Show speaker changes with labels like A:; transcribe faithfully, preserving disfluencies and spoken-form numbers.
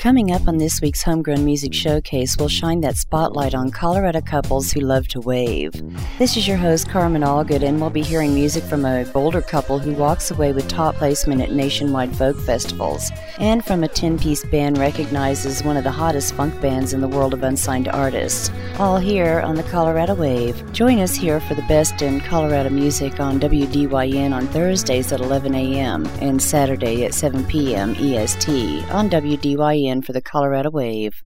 A: Coming up on this week's Homegrown Music Showcase, we'll shine that spotlight on Colorado couples who love to wave. This is your host, Carmen Allgood, and we'll be hearing music from a Boulder couple who walks away with top placement at nationwide folk festivals, and from a ten-piece band recognized as one of the hottest funk bands in the world of unsigned artists. All here on the Colorado Wave. Join us here for the best in Colorado music on W D Y N on Thursdays at eleven a.m. and Saturday at seven p.m. E S T on W D Y N for the Colorado Wave.